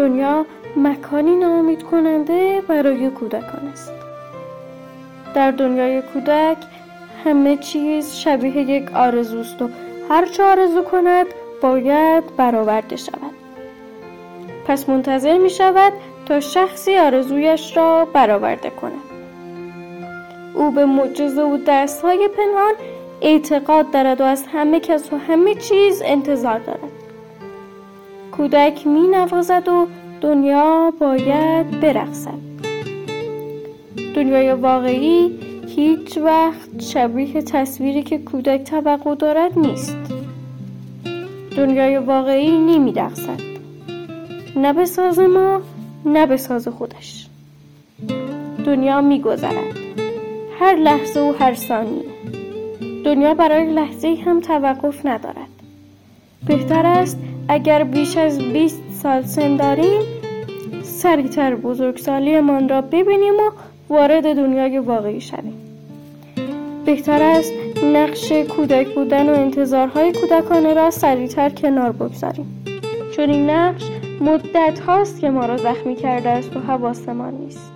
دنیا مکانی ناامید کننده برای کودکان است. در دنیای کودک همه چیز شبیه یک آرزوست و هر چه آرزو کند باید برآورده شود. پس منتظر می شود تا شخصی آرزویش را برآورده کند. او به معجزه و دست‌های پنهان اعتقاد دارد و از همه کس و همه چیز انتظار دارد. کودک می نوازد و دنیا باید برقصد. دنیای واقعی هیچ وقت شبیه تصویری که کودک توقع دارد نیست. دنیای واقعی نمی رقصد، نه به ساز ما نه به ساز خودش. دنیا می گذرد، هر لحظه و هر ثانیه. دنیا برای لحظه‌ای هم توقف ندارد. بهتر است اگر بیش از 20 سال سن داریم سریعتر بزرگسالیمان را ببینیم و وارد دنیای واقعی شویم. بهتر است نقش کودک بودن و انتظارهای کودکانه را سریعتر کنار بگذاریم، چون این نقش مدت هاست که ما را زخمی کرده است و حواسمان نیست.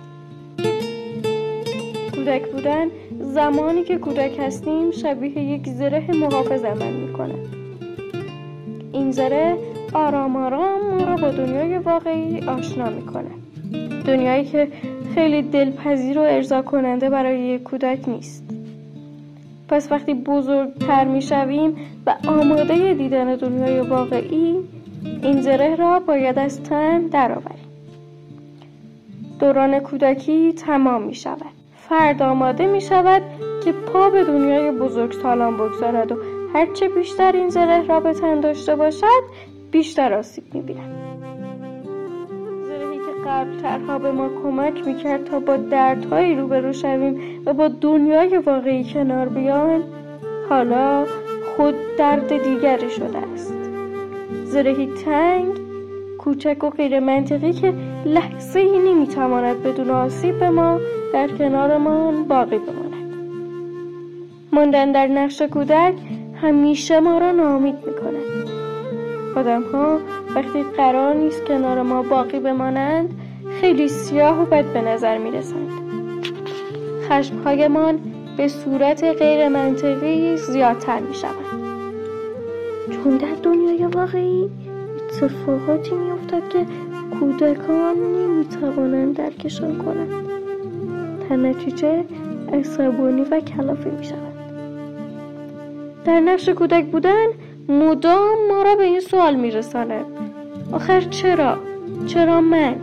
کودک بودن زمانی که کودک هستیم شبیه یک زره محافظ عمل می‌کند. این زره آرام آرام ما را با دنیای واقعی آشنا می‌کند. دنیایی که خیلی دلپذیر و ارضا کننده برای یک کودک نیست. پس وقتی بزرگتر می‌شویم و آماده دیدن دنیای واقعی، این زره را باید از تن درآوریم. دوران کودکی تمام می‌شود. فرد آماده می‌شود که پا به دنیای بزرگسالان بگذارد و هرچه بیشتر این زره را به تن داشته باشد بیشتر آسیب می‌بیند. زرهی که قبل‌ترها به ما کمک می‌کرد تا با دردهایی روبرو شویم و با دنیای واقعی کنار بیایم، حالا خود درد دیگری شده است. زرهی تنگ، کوچک و غیر منطقی که لحظه‌ای نمی‌تواند بدون آسیب به ما در کنارمان باقی بماند. ماندن در نقش کودک همیشه ما را ناامید می‌کند. آدم‌ها وقتی قرار نیست کنار ما باقی بمانند خیلی سیاه و بد به نظر می‌رسند. خشم‌هایمان به صورت غیر منطقی زیادتر می‌شوند. چون در دنیای واقعی اتفاقاتی می‌افتد که کودکان نمی‌توانند درکشان کنند. در نتیجه عصبانی و کلافه می‌شوند. در نقش کودک بودن مدام ما را به این سوال می‌رساند: آخر چرا؟ چرا من؟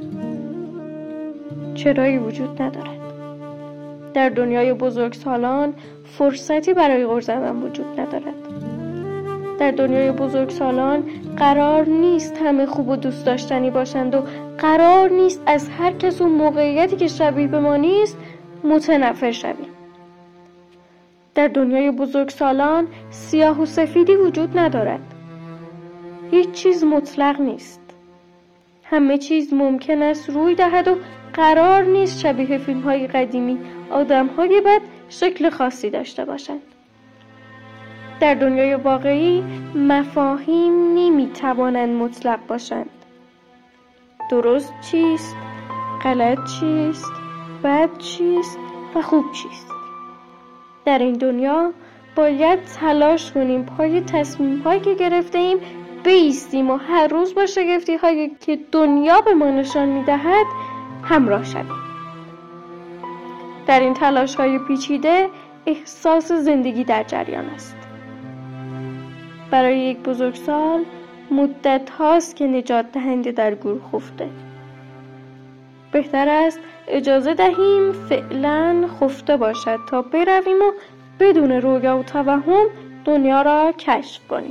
چرایی وجود ندارد. در دنیای بزرگسالان فرصتی برای غر زدن وجود ندارد. در دنیای بزرگسالان قرار نیست همه خوب و دوست داشتنی باشند و قرار نیست از هر کس و موقعیتی که شبیه به ما نیست متنفر شویم. در دنیای بزرگسالان سیاه و سفیدی وجود ندارد. هیچ چیز مطلق نیست. همه چیز ممکن است روی دهد و قرار نیست شبیه فیلم‌های قدیمی آدم‌های بد شکل خاصی داشته باشند. در دنیای واقعی مفاهیم نمی‌توانند مطلق باشند. درست چیست؟ غلط چیست؟ بد چیست؟ و خوب چیست؟ در این دنیا باید تلاش کنیم پای تصمیم‌هایی که گرفته‌ایم بایستیم و هر روز با شگفتی‌هایی که دنیا به ما نشان می‌دهد همراه شویم. در این تلاش‌های پیچیده احساس زندگی در جریان است. برای یک بزرگسال مدت هاست که نجات دهنده در گور خفته. بهتر است اجازه دهیم فعلا خفته باشد تا برویم و بدون رویا و توهم دنیا را کشف کنیم.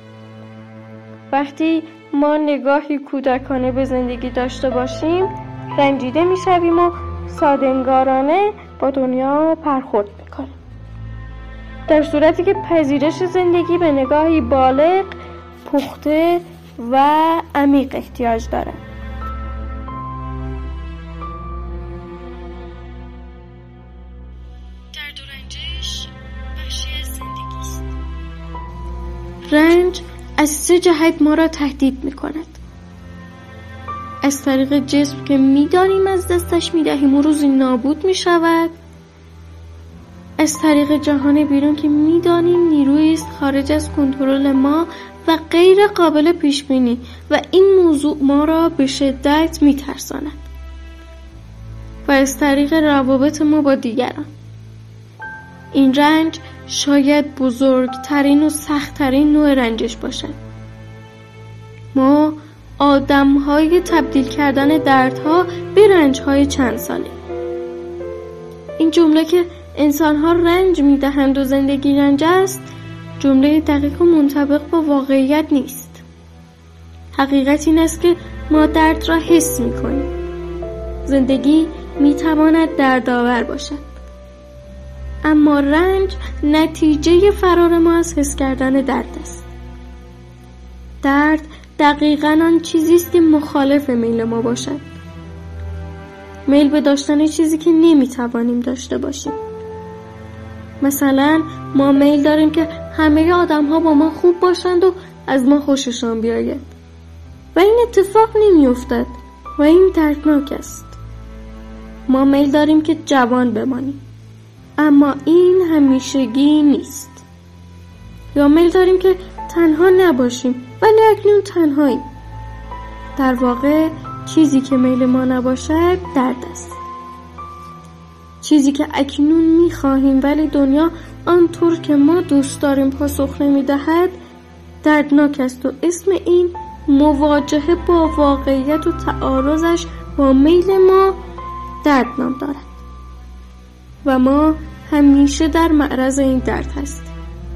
وقتی ما نگاهی کودکانه به زندگی داشته باشیم رنجیده می شویم و ساده‌انگارانه با دنیا برخورد می کنیم. در صورتی که پذیرش زندگی به نگاهی بالغ، پخته و عمیق احتیاج دارد. درد و رنجش بخشی از زندگی است. رنج از 3 جهت ما را تهدید می کند. از طریق جسم که می‌دانیم از دستش می‌دهیم و روزی نابود می‌شود، از طریق جهان بیرون که می‌دانیم نیرویی است خارج از کنترل ما و غیر قابل پیش‌بینی و این موضوع ما را به شدت می‌ترساند، و از طریق روابط ما با دیگران. این رنج شاید بزرگترین و سختترین نوع رنجش باشد. ما آدم‌های تبدیل کردن دردها به رنج‌های چند ساله. این جمله که انسان‌ها رنج می‌دهند و زندگی رنج است، جمله دقیق و منطبق با واقعیت نیست. حقیقت این است که ما درد را حس می‌کنیم. زندگی می‌تواند دردآور باشد، اما رنج نتیجه فرار ما از حس کردن درد است. درد دقیقاً آن چیزی است که مخالف میل ما باشد. میل به داشتن چیزی که نمیتوانیم داشته باشیم. مثلا ما میل داریم که همه آدم‌ها با ما خوب باشند و از ما خوششان بیاید، و این اتفاق نمی‌افتد و این دردناک است. ما میل داریم که جوان بمانیم، اما این همیشگی نیست. یا میل داریم که تنها نباشیم، ولی اکنون تنهاییم. در واقع چیزی که میل ما نباشد درد است. چیزی که اکنون میخواهیم ولی دنیا آنطور که ما دوست داریم پاسخ نمیدهد دردناک است، و اسم این مواجهه با واقعیت و تعارضش با میل ما درد نام دارد، و ما همیشه در معرض این درد هستیم.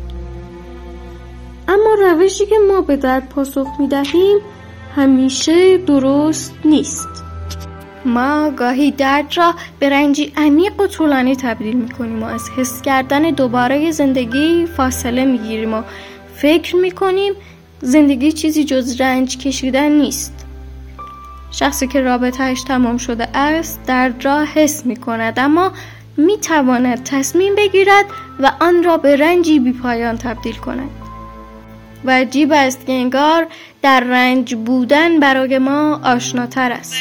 اما روشی که ما به درد پاسخ می‌دهیم همیشه درست نیست. ما گاهی درد را به رنجی عمیق و طولانی تبدیل می‌کنیم و از حس کردن دوباره زندگی فاصله می‌گیریم و فکر می‌کنیم زندگی چیزی جز رنج کشیدن نیست. شخصی که رابطه‌اش تمام شده است درد را حس می‌کند، اما می‌تواند تصمیم بگیرد و آن را به رنجی بی‌پایان تبدیل کند. و عجیب است که انگار در رنج بودن برای ما آشناتر است.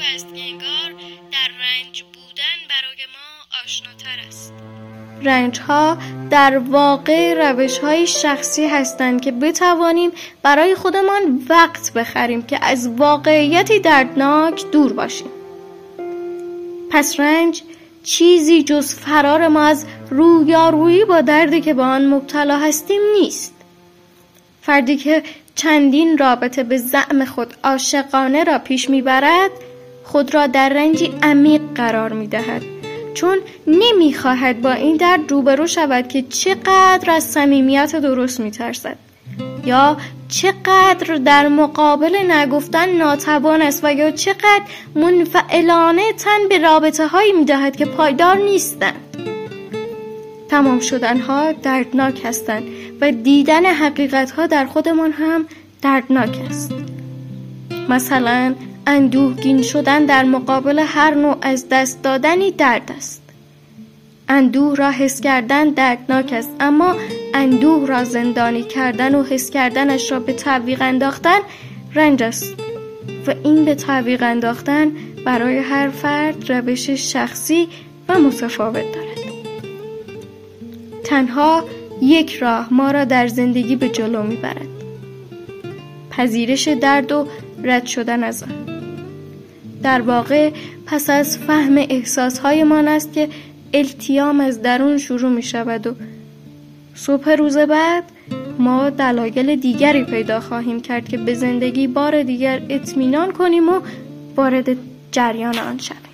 رنج‌ها در واقع روش‌های شخصی هستند که بتوانیم برای خودمان وقت بخریم که از واقعیتی دردناک دور باشیم. پس رنج چیزی جز فرار ما از رویارویی با دردی که به آن مبتلا هستیم نیست. فردی که چندین رابطه به زعم خود عاشقانه را پیش میبرد خود را در رنجی عمیق قرار میدهد، چون نمیخواهد با این درد روبرو شود که چقدر از صمیمیت درست میترسد یا چقدر در مقابل نگفتن ناتوان است و یا چقدر منفعلانه تن به رابطه هایی میدهد که پایدار نیستند. تمام شدن ها دردناک هستند و دیدن حقیقت ها در خودمان هم دردناک است. مثلا اندوهگین شدن در مقابل هر نوع از دست دادنی درد است. اندوه را حس کردن دردناک است، اما اندوه را زندانی کردن و حس کردنش را به تعویق انداختن رنج است، و این به تعویق انداختن برای هر فرد روش شخصی و متفاوت دارد. تنها یک راه ما را در زندگی به جلو میبرد: پذیرش درد و رد شدن از آن. در واقع پس از فهم احساسهایمان است که التیام از درون شروع می شود و صبح روز بعد ما دلایل دیگری پیدا خواهیم کرد که به زندگی بار دیگر اطمینان کنیم و وارد جریان آن شویم.